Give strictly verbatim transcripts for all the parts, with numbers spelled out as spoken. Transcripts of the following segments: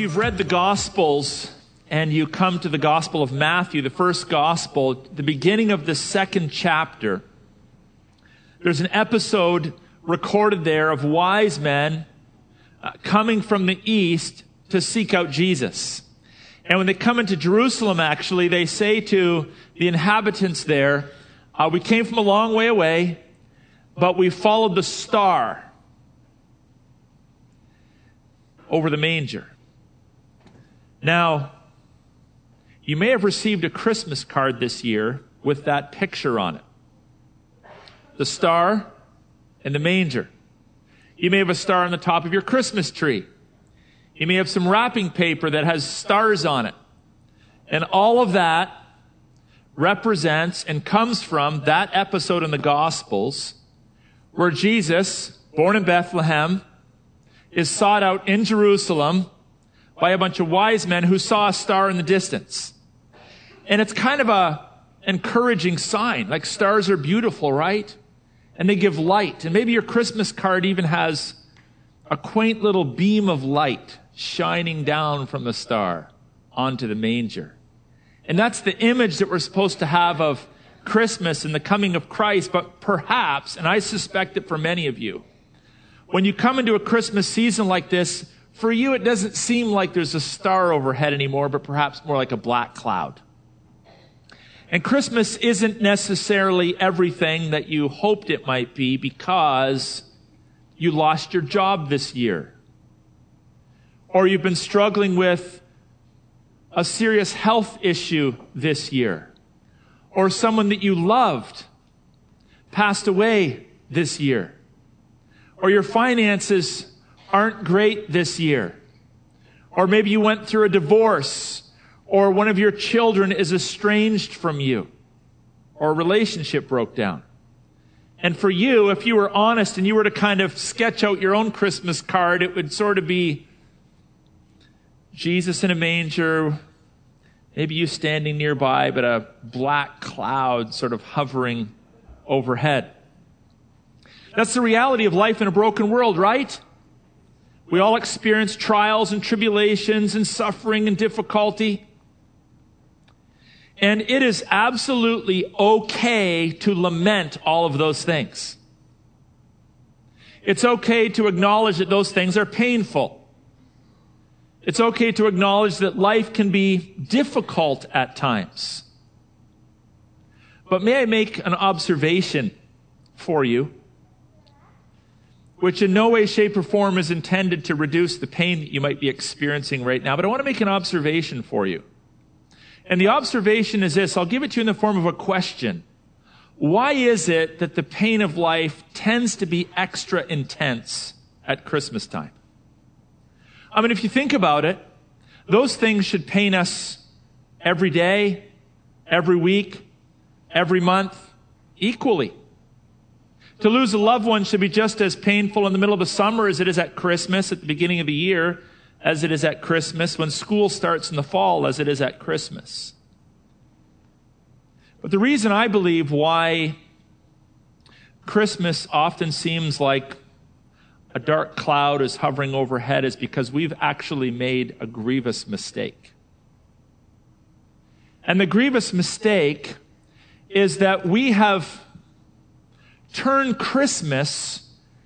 you've read the Gospels and you come to the Gospel of Matthew, the first Gospel, the beginning of the second chapter, there's an episode recorded there of wise men uh, coming from the east to seek out Jesus. And when they come into Jerusalem, actually, they say to the inhabitants there, uh, we came from a long way away, but we followed the star over the manger. Now, you may have received a Christmas card this year with that picture on it. The star and the manger. You may have a star on the top of your Christmas tree. You may have some wrapping paper that has stars on it. And all of that represents and comes from that episode in the Gospels where Jesus, born in Bethlehem, is sought out in Jerusalem by a bunch of wise men who saw a star in the distance. And it's kind of a encouraging sign. Like, stars are beautiful, right? And they give light. And maybe your Christmas card even has a quaint little beam of light shining down from the star onto the manger. And that's the image that we're supposed to have of Christmas and the coming of Christ. But perhaps, and I suspect that for many of you, when you come into a Christmas season like this, for you it doesn't seem like there's a star overhead anymore, but perhaps more like a black cloud. And Christmas isn't necessarily everything that you hoped it might be because you lost your job this year. Or you've been struggling with a serious health issue this year. Or someone that you loved passed away this year. Or your finances aren't great this year. Or maybe you went through a divorce, or one of your children is estranged from you, or a relationship broke down. And for you, if you were honest and you were to kind of sketch out your own Christmas card, it would sort of be Jesus in a manger, maybe you standing nearby, but a black cloud sort of hovering overhead. That's the reality of life in a broken world, right? We all experience trials and tribulations and suffering and difficulty. And it is absolutely okay to lament all of those things. It's okay to acknowledge that those things are painful. It's okay to acknowledge that life can be difficult at times. But may I make an observation for you, which in no way, shape, or form is intended to reduce the pain that you might be experiencing right now. But I want to make an observation for you. And the observation is this. I'll give it to you in the form of a question. Why is it that the pain of life tends to be extra intense at Christmas time? I mean, if you think about it, those things should pain us every day, every week, every month, equally. To lose a loved one should be just as painful in the middle of the summer as it is at Christmas, at the beginning of the year, as it is at Christmas, when school starts in the fall, as it is at Christmas. But the reason I believe why Christmas often seems like a dark cloud is hovering overhead is because we've actually made a grievous mistake. And the grievous mistake is that we have turn Christmas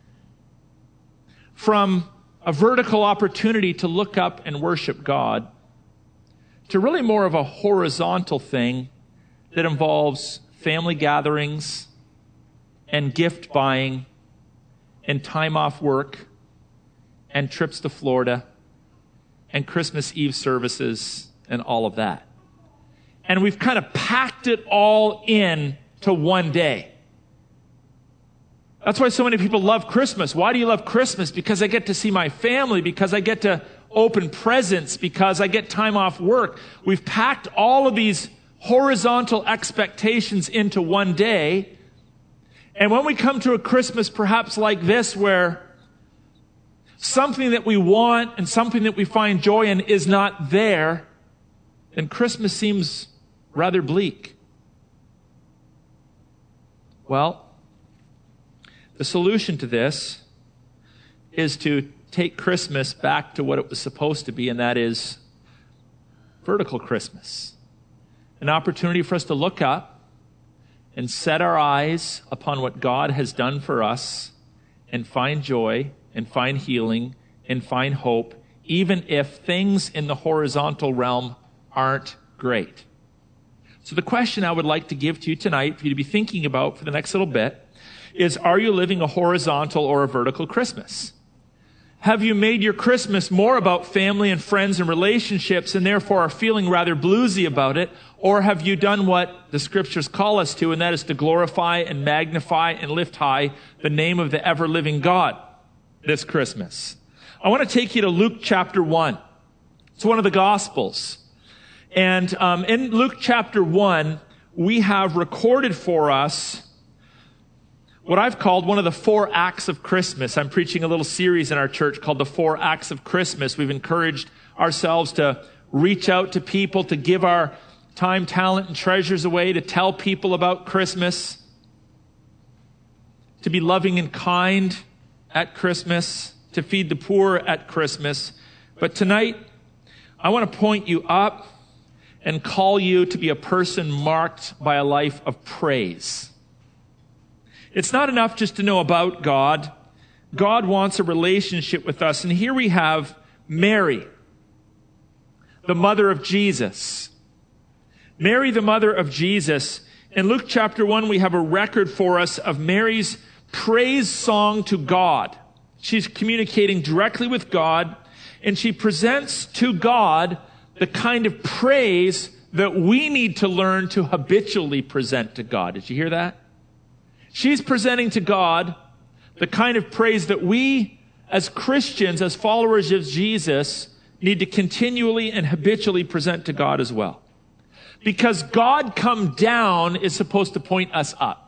from a vertical opportunity to look up and worship God to really more of a horizontal thing that involves family gatherings and gift buying and time off work and trips to Florida and Christmas Eve services and all of that. And we've kind of packed it all in to one day. That's why so many people love Christmas. Why do you love Christmas? Because I get to see my family, because I get to open presents, because I get time off work. We've packed all of these horizontal expectations into one day. And when we come to a Christmas perhaps like this, where something that we want and something that we find joy in is not there, then Christmas seems rather bleak. Well, the solution to this is to take Christmas back to what it was supposed to be, and that is vertical Christmas. An opportunity for us to look up and set our eyes upon what God has done for us and find joy and find healing and find hope, even if things in the horizontal realm aren't great. So the question I would like to give to you tonight, for you to be thinking about for the next little bit, is, are you living a horizontal or a vertical Christmas? Have you made your Christmas more about family and friends and relationships and therefore are feeling rather bluesy about it? Or have you done what the scriptures call us to, and that is to glorify and magnify and lift high the name of the ever-living God this Christmas? I want to take you to Luke chapter one. It's one of the Gospels. And um, in Luke chapter one, we have recorded for us what I've called one of the four acts of Christmas. I'm preaching a little series in our church called the Four Acts of Christmas. We've encouraged ourselves to reach out to people, to give our time, talent, and treasures away, to tell people about Christmas, to be loving and kind at Christmas, to feed the poor at Christmas. But tonight, I want to point you up and call you to be a person marked by a life of praise. It's not enough just to know about God. God wants a relationship with us. And here we have Mary, the mother of Jesus. Mary, the mother of Jesus. In Luke chapter one, we have a record for us of Mary's praise song to God. She's communicating directly with God, and she presents to God the kind of praise that we need to learn to habitually present to God. Did you hear that? She's presenting to God the kind of praise that we, as Christians, as followers of Jesus, need to continually and habitually present to God as well. Because God come down is supposed to point us up.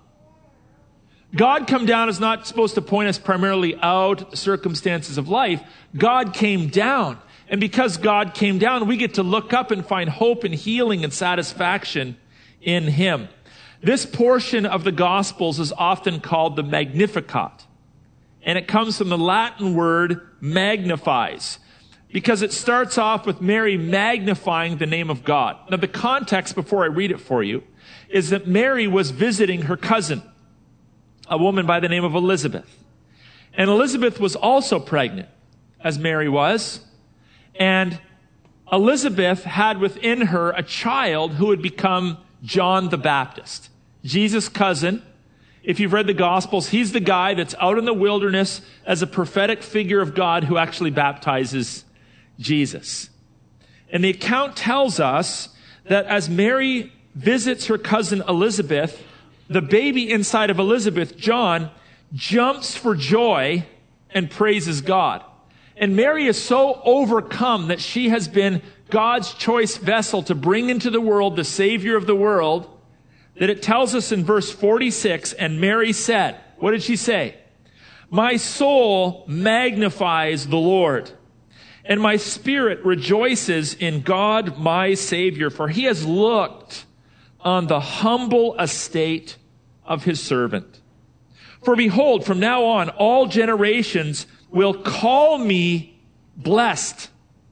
God come down is not supposed to point us primarily out, the circumstances of life. God came down. And because God came down, we get to look up and find hope and healing and satisfaction in Him. This portion of the Gospels is often called the Magnificat. And it comes from the Latin word magnifies, because it starts off with Mary magnifying the name of God. Now, the context, before I read it for you, is that Mary was visiting her cousin, a woman by the name of Elizabeth. And Elizabeth was also pregnant, as Mary was. And Elizabeth had within her a child who would become John the Baptist, Jesus' cousin. If you've read the Gospels, he's the guy that's out in the wilderness as a prophetic figure of God who actually baptizes Jesus. And the account tells us that as Mary visits her cousin Elizabeth, the baby inside of Elizabeth, John, jumps for joy and praises God. And Mary is so overcome that she has been God's choice vessel to bring into the world the Savior of the world, that it tells us in verse forty-six, and Mary said, what did she say? My soul magnifies the Lord, and my spirit rejoices in God my Savior, for He has looked on the humble estate of His servant. For behold, from now on, all generations will call me blessed.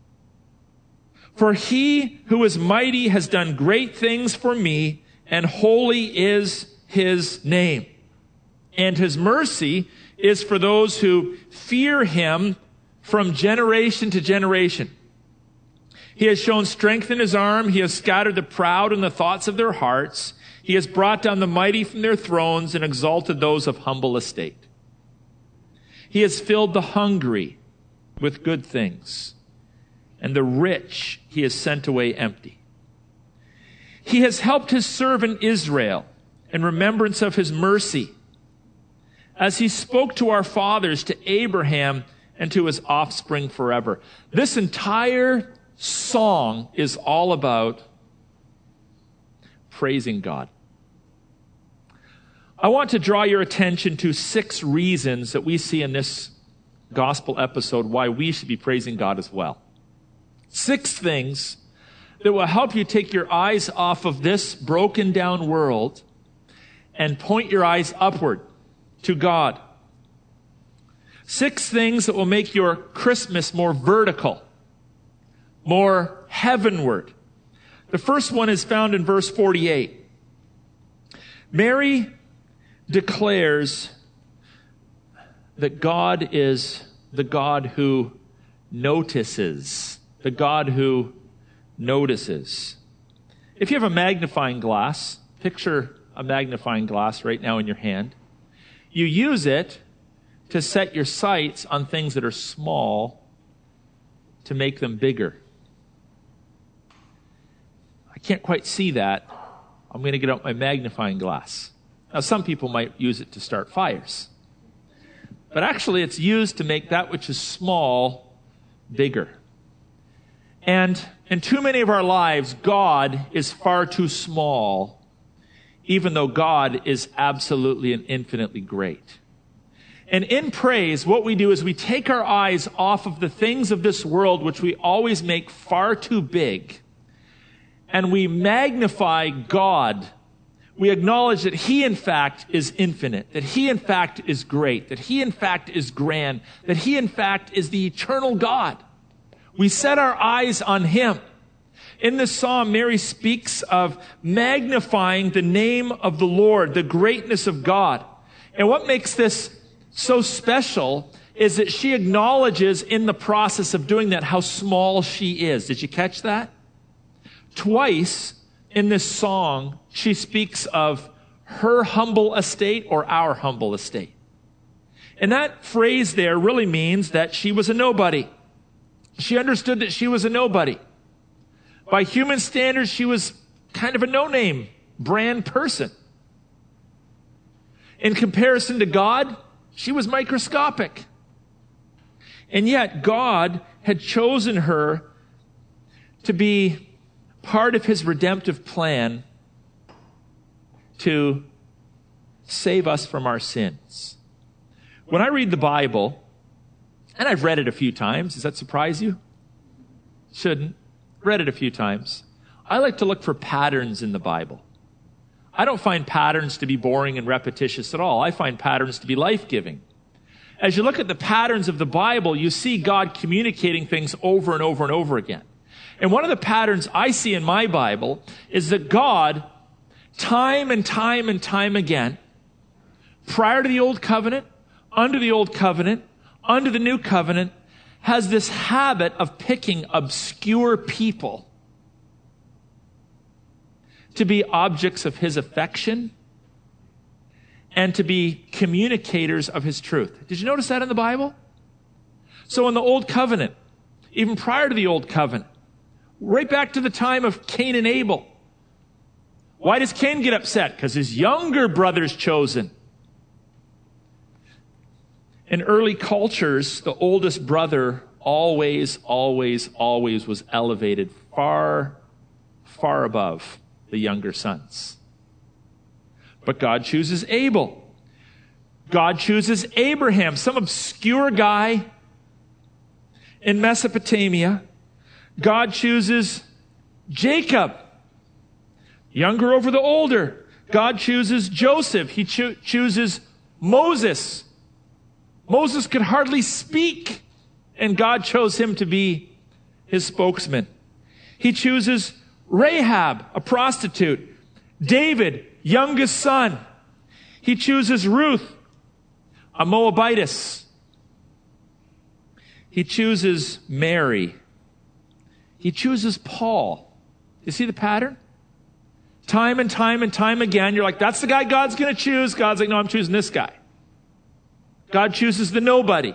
For He who is mighty has done great things for me, and holy is His name. And His mercy is for those who fear Him from generation to generation. He has shown strength in His arm. He has scattered the proud in the thoughts of their hearts. He has brought down the mighty from their thrones and exalted those of humble estate. He has filled the hungry with good things, and the rich He has sent away empty. He has helped His servant Israel in remembrance of His mercy, as He spoke to our fathers, to Abraham, and to his offspring forever. This entire song is all about praising God. I want to draw your attention to six reasons that we see in this gospel episode why we should be praising God as well. Six things that will help you take your eyes off of this broken down world and point your eyes upward to God. Six things that will make your Christmas more vertical, more heavenward. The first one is found in verse forty-eight. Mary declares that God is the God who notices. The God who notices. If you have a magnifying glass, picture a magnifying glass right now in your hand. You use it to set your sights on things that are small to make them bigger. I can't quite see that. I'm going to get out my magnifying glass. Now, some people might use it to start fires. But actually, it's used to make that which is small bigger. And in too many of our lives, God is far too small, even though God is absolutely and infinitely great. And in praise, what we do is we take our eyes off of the things of this world, which we always make far too big, and we magnify God. We acknowledge that He, in fact, is infinite, that He, in fact, is great, that He, in fact, is grand, that He, in fact, is the eternal God. We set our eyes on Him. In this psalm, Mary speaks of magnifying the name of the Lord, the greatness of God. And what makes this so special is that she acknowledges in the process of doing that how small she is. Did you catch that? Twice in this song, she speaks of her humble estate or our humble estate. And that phrase there really means that she was a nobody. She understood that she was a nobody. By human standards, she was kind of a no-name brand person. In comparison to God, she was microscopic. And yet, God had chosen her to be part of His redemptive plan to save us from our sins. When I read the Bible, and I've read it a few times, does that surprise you? Shouldn't. Read it a few times. I like to look for patterns in the Bible. I don't find patterns to be boring and repetitious at all. I find patterns to be life-giving. As you look at the patterns of the Bible, you see God communicating things over and over and over again. And one of the patterns I see in my Bible is that God, time and time and time again, prior to the Old Covenant, under the Old Covenant, under the New Covenant, has this habit of picking obscure people to be objects of His affection and to be communicators of His truth. Did you notice that in the Bible? So in the Old Covenant, even prior to the Old Covenant, right back to the time of Cain and Abel, why does Cain get upset? Because his younger brother's chosen. In early cultures, the oldest brother always, always, always was elevated far, far above the younger sons. But God chooses Abel. God chooses Abraham, some obscure guy in Mesopotamia. God chooses Jacob, younger over the older. God chooses Joseph. He cho- chooses Moses. Moses could hardly speak, and God chose him to be His spokesman. He chooses Rahab, a prostitute. David, youngest son. He chooses Ruth, a Moabitess. He chooses Mary. He chooses Paul. You see the pattern? Time and time and time again, you're like, that's the guy God's going to choose. God's like, no, I'm choosing this guy. God chooses the nobody.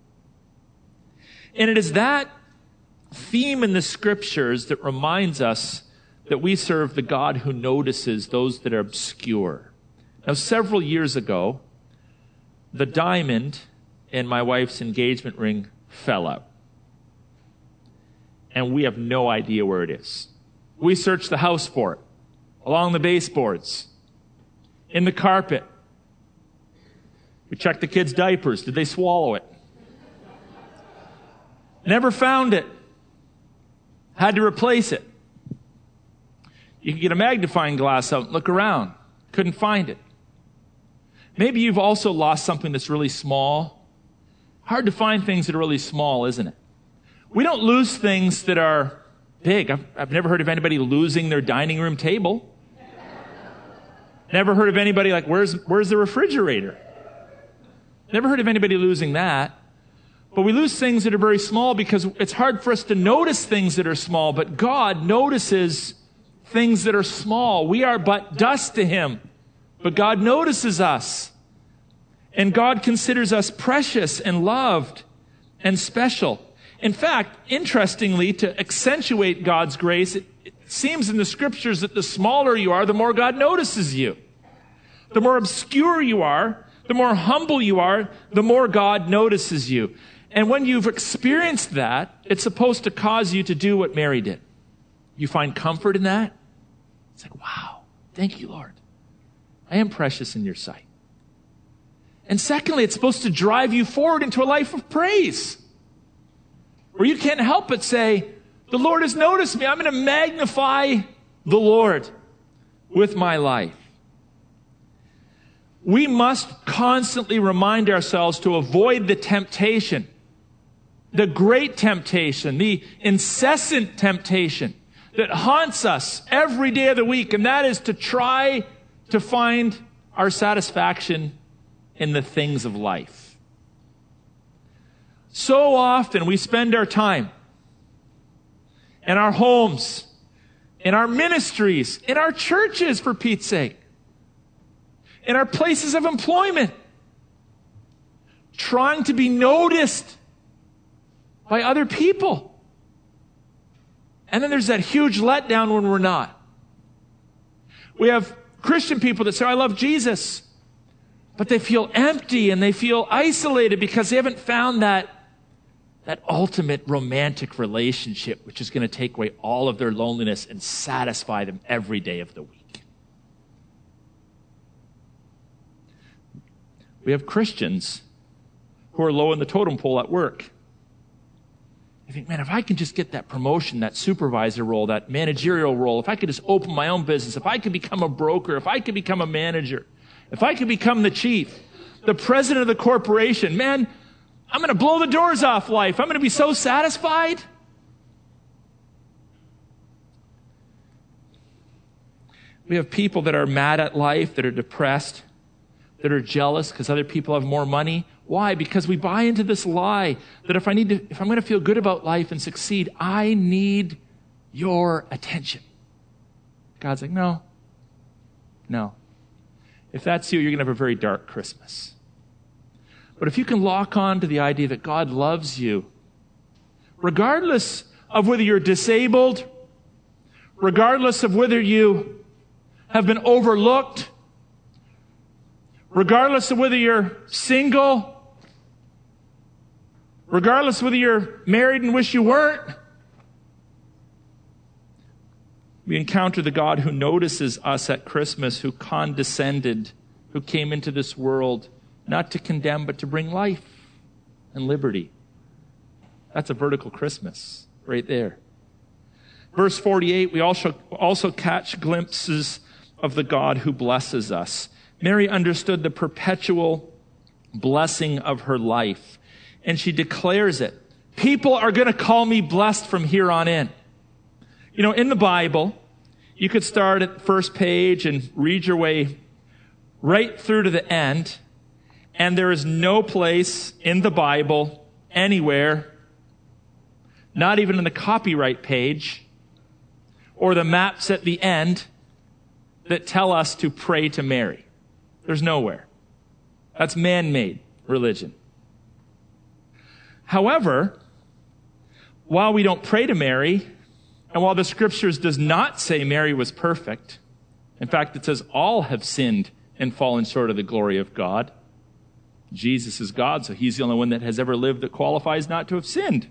And it is that theme in the Scriptures that reminds us that we serve the God who notices those that are obscure. Now, several years ago, the diamond in my wife's engagement ring fell out. And we have no idea where it is. We searched the house for it, along the baseboards, in the carpet. We checked the kids' diapers. Did they swallow it? Never found it. Had to replace it. You could get a magnifying glass out and look around. Couldn't find it. Maybe you've also lost something that's really small. Hard to find things that are really small, isn't it? We don't lose things that are big. I've, I've never heard of anybody losing their dining room table. Never heard of anybody like, where's, where's the refrigerator? Never heard of anybody losing that. But we lose things that are very small because it's hard for us to notice things that are small. But God notices things that are small. We are but dust to Him. But God notices us. And God considers us precious and loved and special. In fact, interestingly, to accentuate God's grace, it, it seems in the scriptures that the smaller you are, the more God notices you. The more obscure you are, the more humble you are, the more God notices you. And when you've experienced that, it's supposed to cause you to do what Mary did. You find comfort in that. It's like, wow, thank you, Lord. I am precious in your sight. And secondly, it's supposed to drive you forward into a life of praise, where you can't help but say, the Lord has noticed me. I'm going to magnify the Lord with my life. We must constantly remind ourselves to avoid the temptation, the great temptation, the incessant temptation that haunts us every day of the week, and that is to try to find our satisfaction in the things of life. So often we spend our time in our homes, in our ministries, in our churches, for Pete's sake, in our places of employment, trying to be noticed by other people. And then there's that huge letdown when we're not. We have Christian people that say, I love Jesus, but they feel empty and they feel isolated because they haven't found that, that ultimate romantic relationship, which is going to take away all of their loneliness and satisfy them every day of the week. We have Christians who are low in the totem pole at work. I think, man, if I can just get that promotion, that supervisor role, that managerial role, if I could just open my own business, if I could become a broker, if I could become a manager, if I could become the chief, the president of the corporation, man, I'm going to blow the doors off life. I'm going to be so satisfied. We have people that are mad at life, that are depressed, that are jealous because other people have more money. Why? Because we buy into this lie that if I need to, if I'm going to feel good about life and succeed, I need your attention. God's like, no, no. If that's you, you're going to have a very dark Christmas. But if you can lock on to the idea that God loves you, regardless of whether you're disabled, regardless of whether you have been overlooked, regardless of whether you're single, regardless of whether you're married and wish you weren't, we encounter the God who notices us at Christmas, who condescended, who came into this world not to condemn, but to bring life and liberty. That's a vertical Christmas right there. Verse forty-eight, we also, also catch glimpses of the God who blesses us. Mary understood the perpetual blessing of her life, and she declares it. People are going to call me blessed from here on in. You know, in the Bible, you could start at the first page and read your way right through to the end, and there is no place in the Bible anywhere, not even in the copyright page or the maps at the end, that tell us to pray to Mary. There's nowhere. That's man-made religion. However, while we don't pray to Mary, and while the scriptures does not say Mary was perfect, in fact, it says all have sinned and fallen short of the glory of God. Jesus is God, so he's the only one that has ever lived that qualifies not to have sinned.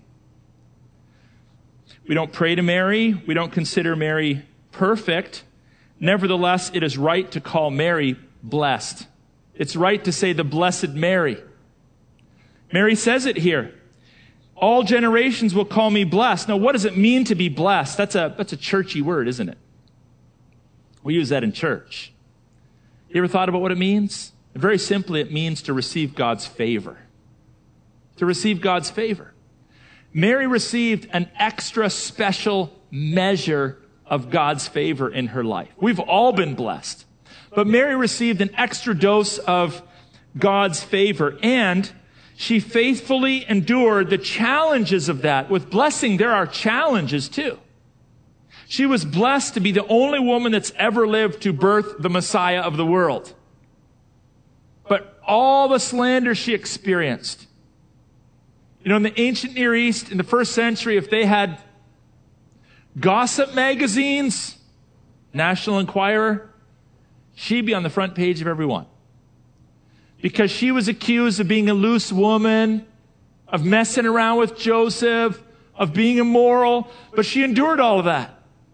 We don't pray to Mary. We don't consider Mary perfect. Nevertheless, it is right to call Mary blessed. It's right to say the Blessed Mary. Mary says it here. All generations will call me blessed. Now, what does it mean to be blessed? That's a, that's a churchy word, isn't it? We use that in church. You ever thought about what it means? Very simply, it means to receive God's favor. to receive God's favor. Mary received an extra special measure of God's favor in her life. We've all been blessed. But Mary received an extra dose of God's favor, and she faithfully endured the challenges of that. With blessing, there are challenges too. She was blessed to be the only woman that's ever lived to birth the Messiah of the world. But all the slander she experienced. You know, in the ancient Near East, in the first century, if they had gossip magazines, National Enquirer, she'd be on the front page of every one. Because she was accused of being a loose woman, of messing around with Joseph, of being immoral, but she endured all of that.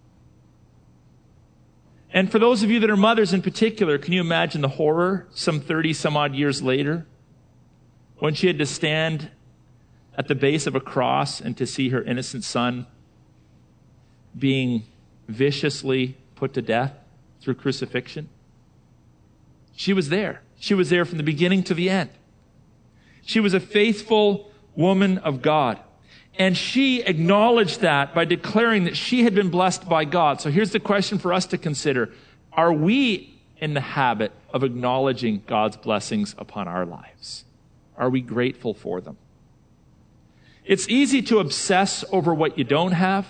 And for those of you that are mothers in particular, can you imagine the horror some thirty some odd years later when she had to stand at the base of a cross and to see her innocent son being viciously put to death through crucifixion? She was there. She was there from the beginning to the end. She was a faithful woman of God. And she acknowledged that by declaring that she had been blessed by God. So here's the question for us to consider. Are we in the habit of acknowledging God's blessings upon our lives? Are we grateful for them? It's easy to obsess over what you don't have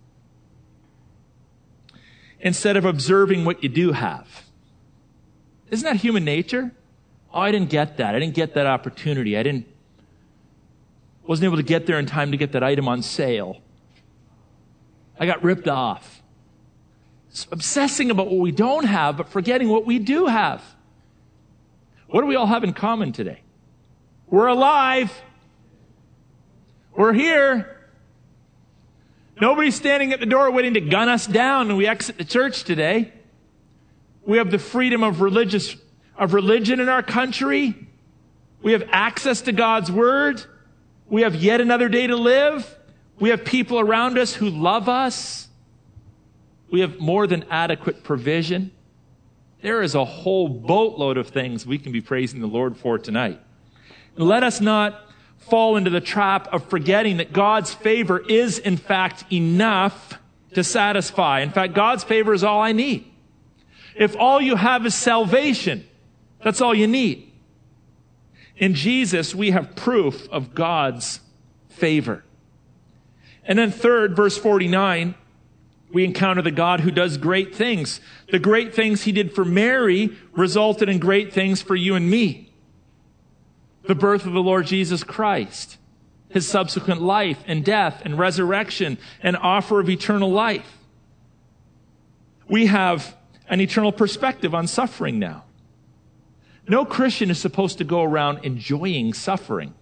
instead of observing what you do have. Isn't that human nature? Oh, I didn't get that. I didn't get that opportunity. I didn't Wasn't able to get there in time to get that item on sale. I got ripped off. It's obsessing about what we don't have, but forgetting what we do have. What do we all have in common today? We're alive. We're here. Nobody's standing at the door waiting to gun us down when we exit the church today. We have the freedom of religious, of religion in our country. We have access to God's word. We have yet another day to live. We have people around us who love us. We have more than adequate provision. There is a whole boatload of things we can be praising the Lord for tonight. And let us not fall into the trap of forgetting that God's favor is, in fact, enough to satisfy. In fact, God's favor is all I need. If all you have is salvation, that's all you need. In Jesus, we have proof of God's favor. And then third, verse forty-nine, we encounter the God who does great things. The great things he did for Mary resulted in great things for you and me. The birth of the Lord Jesus Christ, his subsequent life and death and resurrection and offer of eternal life. We have an eternal perspective on suffering now. No Christian is supposed to go around enjoying suffering.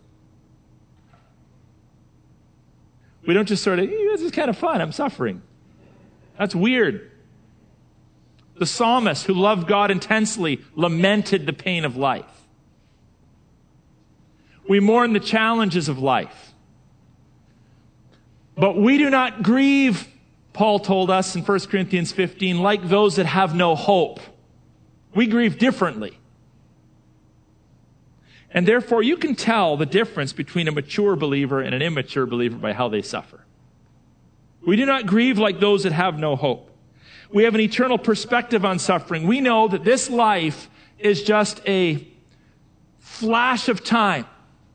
We don't just sort of, eh, this is kind of fun, I'm suffering. That's weird. The psalmist who loved God intensely lamented the pain of life. We mourn the challenges of life. But we do not grieve, Paul told us in First Corinthians fifteen, like those that have no hope. We grieve differently. And therefore, you can tell the difference between a mature believer and an immature believer by how they suffer. We do not grieve like those that have no hope. We have an eternal perspective on suffering. We know that this life is just a flash of time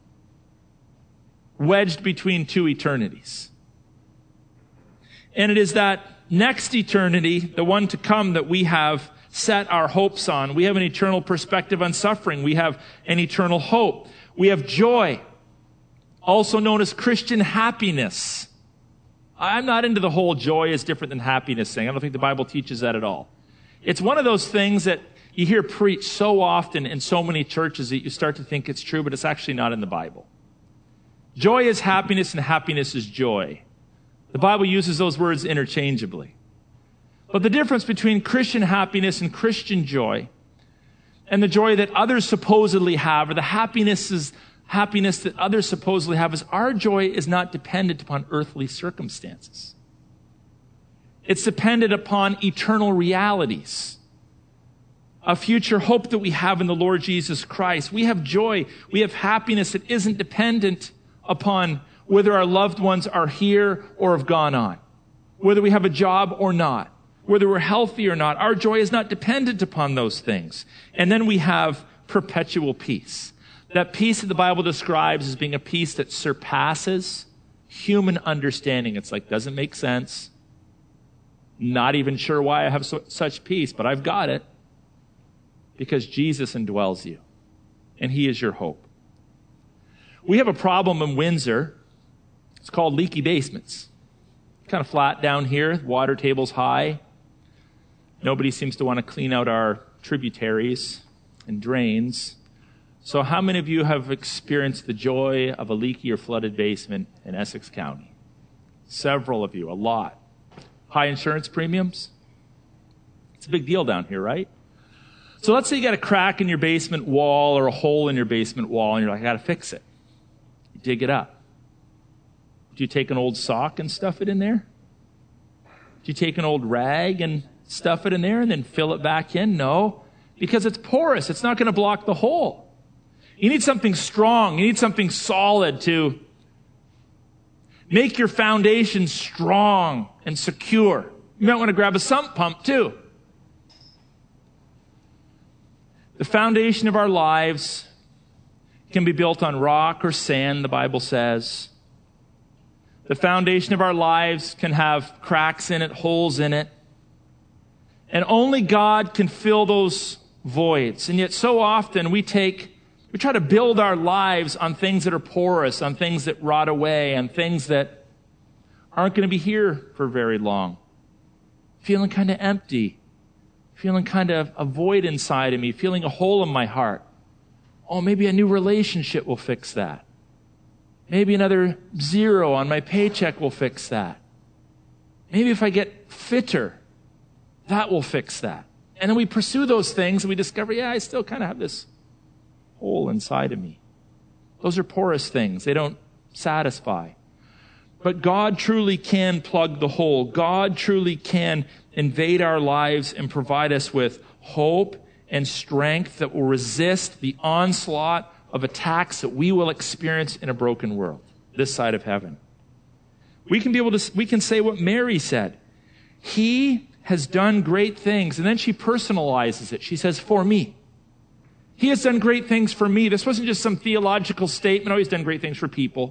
wedged between two eternities. And it is that next eternity, the one to come, that we have set our hopes on. We have an eternal perspective on suffering. We have an eternal hope. We have joy, also known as Christian happiness. I'm not into the whole joy is different than happiness thing. I don't think the Bible teaches that at all. It's one of those things that you hear preached so often in so many churches that you start to think it's true, but it's actually not in the Bible. Joy is happiness and happiness is joy. The Bible uses those words interchangeably. But the difference between Christian happiness and Christian joy, and the joy that others supposedly have, or the happiness is happiness that others supposedly have, is our joy is not dependent upon earthly circumstances. It's dependent upon eternal realities, a future hope that we have in the Lord Jesus Christ. We have joy, we have happiness that isn't dependent upon whether our loved ones are here or have gone on, whether we have a job or not, whether we're healthy or not. Our joy is not dependent upon those things. And then we have perpetual peace. That peace that the Bible describes as being a peace that surpasses human understanding. It's like, doesn't make sense. Not even sure why I have so, such peace, but I've got it. Because Jesus indwells you. And he is your hope. We have a problem in Windsor. It's called leaky basements. Kind of flat down here. Water table's high. Nobody seems to want to clean out our tributaries and drains. So how many of you have experienced the joy of a leaky or flooded basement in Essex County? Several of you, a lot. High insurance premiums? It's a big deal down here, right? So let's say you got a crack in your basement wall or a hole in your basement wall, and you're like, I got to fix it. You dig it up. Do you take an old sock and stuff it in there? Do you take an old rag and stuff it in there and then fill it back in? No, because it's porous. It's not going to block the hole. You need something strong. You need something solid to make your foundation strong and secure. You might want to grab a sump pump too. The foundation of our lives can be built on rock or sand, the Bible says. The foundation of our lives can have cracks in it, holes in it. And only God can fill those voids. And yet so often we take, we try to build our lives on things that are porous, on things that rot away, on things that aren't going to be here for very long. Feeling kind of empty. Feeling kind of a void inside of me. Feeling a hole in my heart. Oh, maybe a new relationship will fix that. Maybe another zero on my paycheck will fix that. Maybe if I get fitter, that will fix that. And then we pursue those things and we discover, yeah, I still kind of have this hole inside of me. Those are porous things. They don't satisfy. But God truly can plug the hole. God truly can invade our lives and provide us with hope and strength that will resist the onslaught of attacks that we will experience in a broken world, this side of heaven. We can be able to, we can say what Mary said. He has done great things. And then she personalizes it. She says, for me. He has done great things for me. This wasn't just some theological statement. Oh, he's done great things for people.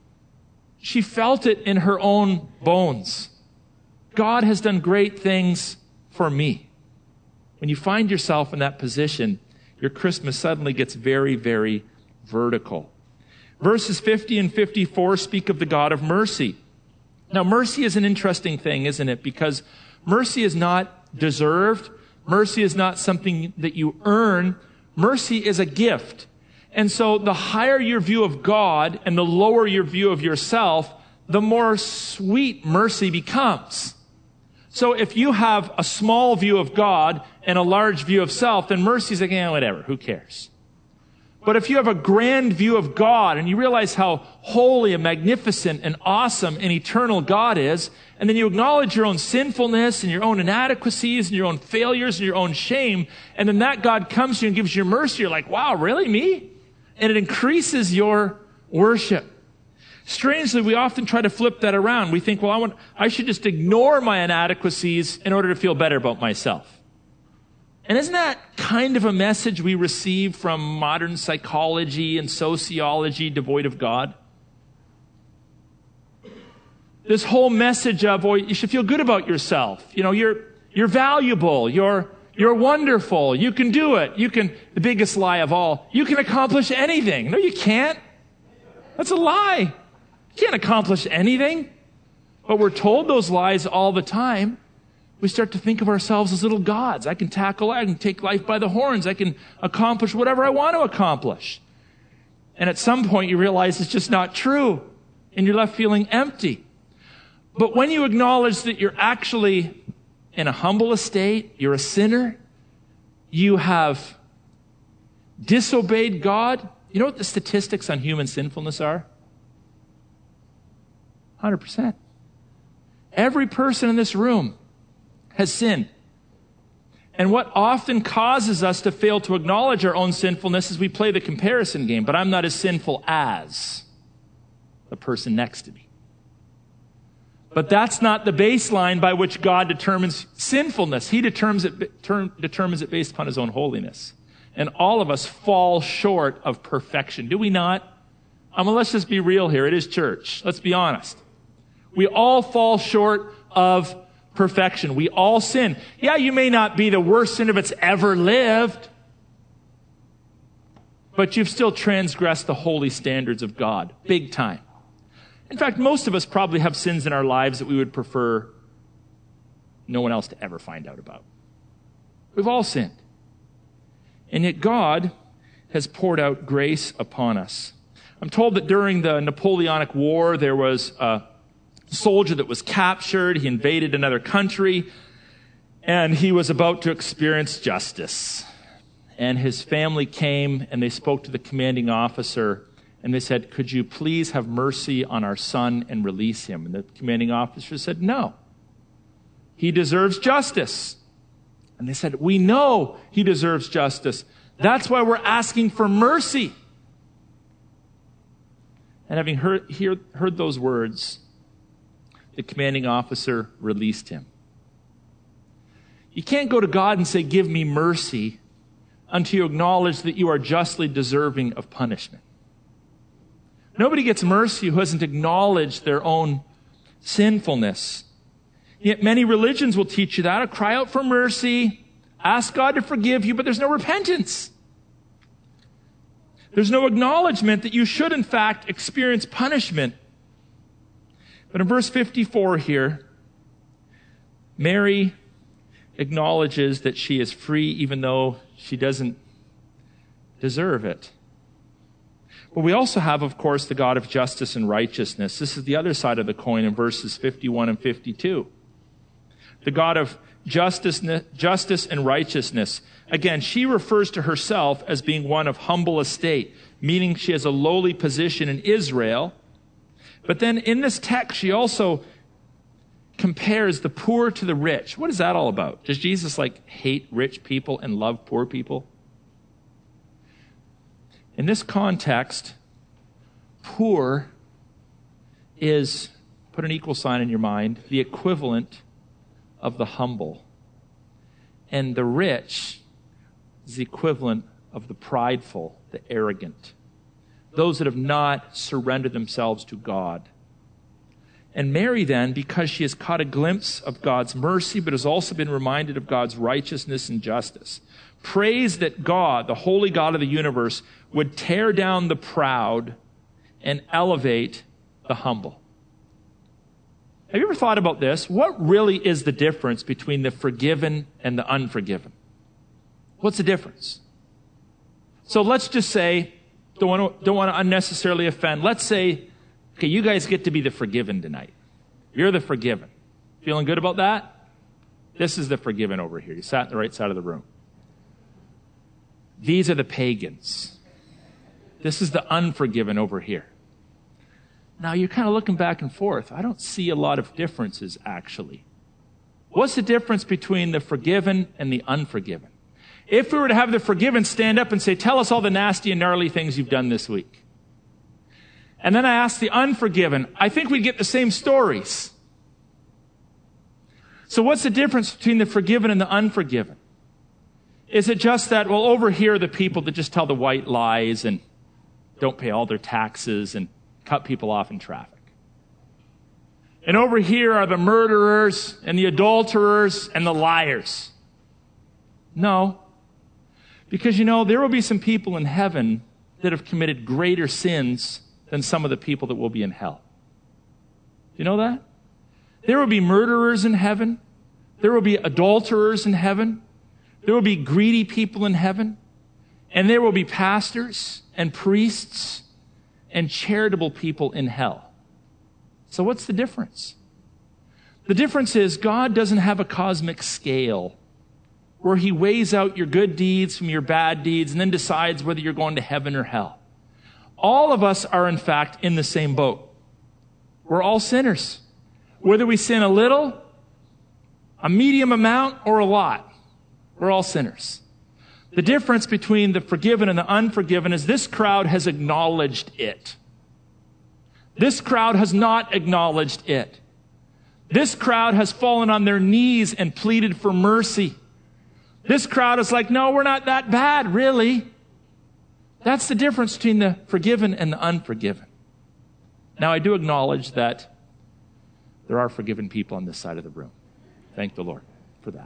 She felt it in her own bones. God has done great things for me. When you find yourself in that position, your Christmas suddenly gets very, very vertical. Verses fifty and fifty-four speak of the God of mercy. Now, mercy is an interesting thing, isn't it? Because mercy is not deserved. Mercy is not something that you earn. Mercy is a gift. And so the higher your view of God and the lower your view of yourself, the more sweet mercy becomes. So if you have a small view of God and a large view of self, then mercy is like, eh, whatever, who cares? But if you have a grand view of God and you realize how holy and magnificent and awesome and eternal God is, and then you acknowledge your own sinfulness and your own inadequacies and your own failures and your own shame, and then that God comes to you and gives you mercy, you're like, wow, really, me? And it increases your worship. Strangely, we often try to flip that around. We think, well, I want, I should just ignore my inadequacies in order to feel better about myself. And isn't that kind of a message we receive from modern psychology and sociology devoid of God? This whole message of, oh, you should feel good about yourself. You know, you're, you're valuable. You're, you're wonderful. You can do it. You can, the biggest lie of all, you can accomplish anything. No, you can't. That's a lie. You can't accomplish anything. But we're told those lies all the time. We start to think of ourselves as little gods. I can tackle, I can take life by the horns. I can accomplish whatever I want to accomplish. And at some point you realize it's just not true. And you're left feeling empty. But when you acknowledge that you're actually in a humble estate, you're a sinner, you have disobeyed God. You know what the statistics on human sinfulness are? one hundred percent. Every person in this room has sinned. And what often causes us to fail to acknowledge our own sinfulness is we play the comparison game. But I'm not as sinful as. the person next to me. But that's not the baseline by which God determines sinfulness. He determines it, term, determines it based upon his own holiness. And all of us fall short of perfection. Do we not? I mean, let's just be real here. It is church. Let's be honest. We all fall short of perfection. We all sin. Yeah, you may not be the worst sinner that's ever lived, but you've still transgressed the holy standards of God. Big time. In fact, most of us probably have sins in our lives that we would prefer no one else to ever find out about. We've all sinned. And yet God has poured out grace upon us. I'm told that during the Napoleonic War, there was a soldier that was captured. He invaded another country, and he was about to experience justice. And his family came, and they spoke to the commanding officer, and they said, "Could you please have mercy on our son and release him?" And the commanding officer said, "No. He deserves justice." And they said, "We know he deserves justice. That's why we're asking for mercy." And having heard, hear, heard those words, the commanding officer released him. You can't go to God and say, "Give me mercy," until you acknowledge that you are justly deserving of punishment. Nobody gets mercy who hasn't acknowledged their own sinfulness. Yet many religions will teach you that. Cry out for mercy, ask God to forgive you, but there's no repentance. There's no acknowledgement that you should, in fact, experience punishment. But in verse fifty-four here, Mary acknowledges that she is free even though she doesn't deserve it. But we also have, of course, the God of justice and righteousness. This is the other side of the coin in verses fifty-one and fifty-two. The God of justice, justice and righteousness. Again, she refers to herself as being one of humble estate, meaning she has a lowly position in Israel. But then in this text, she also compares the poor to the rich. What is that all about? Does Jesus like hate rich people and love poor people? In this context, poor is, put an equal sign in your mind, the equivalent of the humble. And the rich is the equivalent of the prideful, the arrogant. Those that have not surrendered themselves to God. And Mary then, because she has caught a glimpse of God's mercy, but has also been reminded of God's righteousness and justice, prays that God, the holy God of the universe, would tear down the proud and elevate the humble. Have you ever thought about this? What really is the difference between the forgiven and the unforgiven? What's the difference? So let's just say, don't want to, don't want to unnecessarily offend. Let's say, okay, you guys get to be the forgiven tonight. You're the forgiven. Feeling good about that? This is the forgiven over here. You sat on the right side of the room. These are the pagans. This is the unforgiven over here. Now you're kind of looking back and forth. I don't see a lot of differences, actually. What's the difference between the forgiven and the unforgiven? If we were to have the forgiven stand up and say, "Tell us all the nasty and gnarly things you've done this week." And then I ask the unforgiven, I think we'd get the same stories. So what's the difference between the forgiven and the unforgiven? Is it just that, well, over here are the people that just tell the white lies and don't pay all their taxes and cut people off in traffic? And over here are the murderers and the adulterers and the liars. No. Because, you know, there will be some people in heaven that have committed greater sins than some of the people that will be in hell. Do you know that? There will be murderers in heaven. There will be adulterers in heaven. There will be greedy people in heaven. And there will be pastors and priests and charitable people in hell. So what's the difference? The difference is God doesn't have a cosmic scale where he weighs out your good deeds from your bad deeds and then decides whether you're going to heaven or hell. All of us are, in fact, in the same boat. We're all sinners. Whether we sin a little, a medium amount, or a lot, we're all sinners. The difference between the forgiven and the unforgiven is this crowd has acknowledged it. This crowd has not acknowledged it. This crowd has fallen on their knees and pleaded for mercy. This crowd is like, no, we're not that bad, really. That's the difference between the forgiven and the unforgiven. Now, I do acknowledge that there are forgiven people on this side of the room. Thank the Lord for that.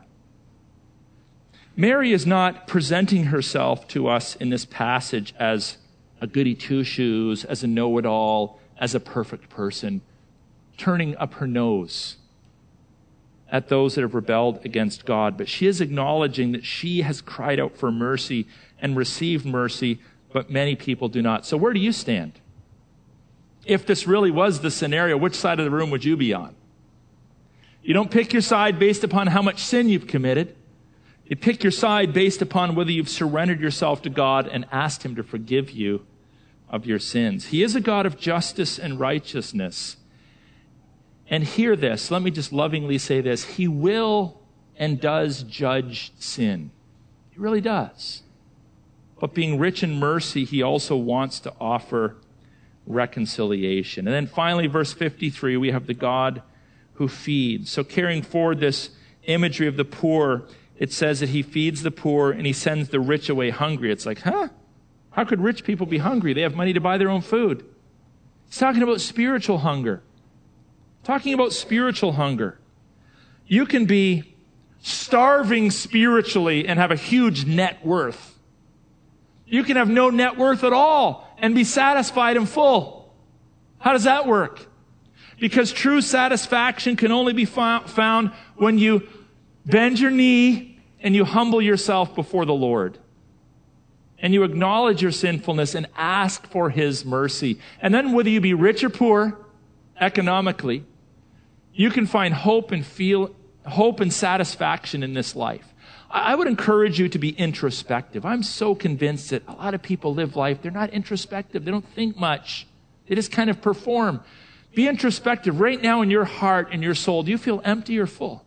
Mary is not presenting herself to us in this passage as a goody two-shoes, as a know-it-all, as a perfect person, turning up her nose at those that have rebelled against God. But she is acknowledging that she has cried out for mercy and received mercy, but many people do not. So where do you stand? If this really was the scenario, which side of the room would you be on? You don't pick your side based upon how much sin you've committed. You pick your side based upon whether you've surrendered yourself to God and asked Him to forgive you of your sins. He is a God of justice and righteousness. And hear this, let me just lovingly say this. He will and does judge sin. He really does. But being rich in mercy, He also wants to offer reconciliation. And then finally, verse fifty-three, we have the God who feeds. So carrying forward this imagery of the poor, it says that He feeds the poor and He sends the rich away hungry. It's like, huh? How could rich people be hungry? They have money to buy their own food. He's talking about spiritual hunger. Talking about spiritual hunger. You can be starving spiritually and have a huge net worth. You can have no net worth at all and be satisfied and full. How does that work? Because true satisfaction can only be found when you bend your knee and you humble yourself before the Lord. And you acknowledge your sinfulness and ask for His mercy. And then whether you be rich or poor, economically, you can find hope and feel hope and satisfaction in this life. I would encourage you to be introspective. I'm so convinced that a lot of people live life, they're not introspective. They don't think much. They just kind of perform. Be introspective. Right now in your heart and your soul, do you feel empty or full?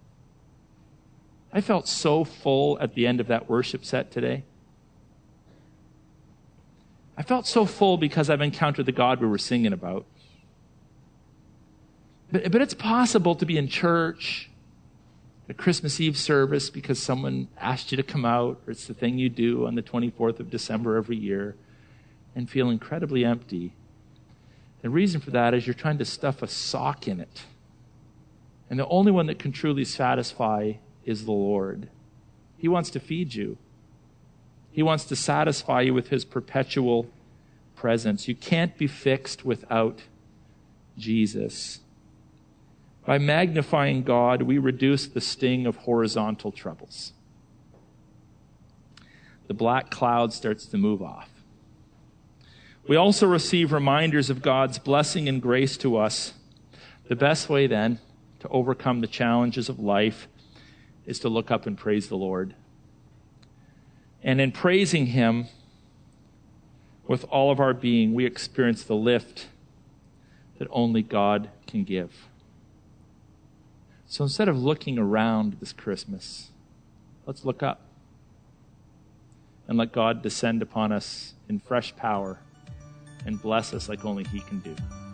I felt so full at the end of that worship set today. I felt so full because I've encountered the God we were singing about. But, but it's possible to be in church, a Christmas Eve service because someone asked you to come out, or it's the thing you do on the twenty-fourth of December every year, and feel incredibly empty. The reason for that is you're trying to stuff a sock in it. And the only one that can truly satisfy is the Lord. He wants to feed you. He wants to satisfy you with His perpetual presence. You can't be fixed without Jesus. By magnifying God, we reduce the sting of horizontal troubles. The black cloud starts to move off. We also receive reminders of God's blessing and grace to us. The best way then to overcome the challenges of life is to look up and praise the Lord. And in praising Him with all of our being, we experience the lift that only God can give. So instead of looking around this Christmas, let's look up and let God descend upon us in fresh power and bless us like only He can do.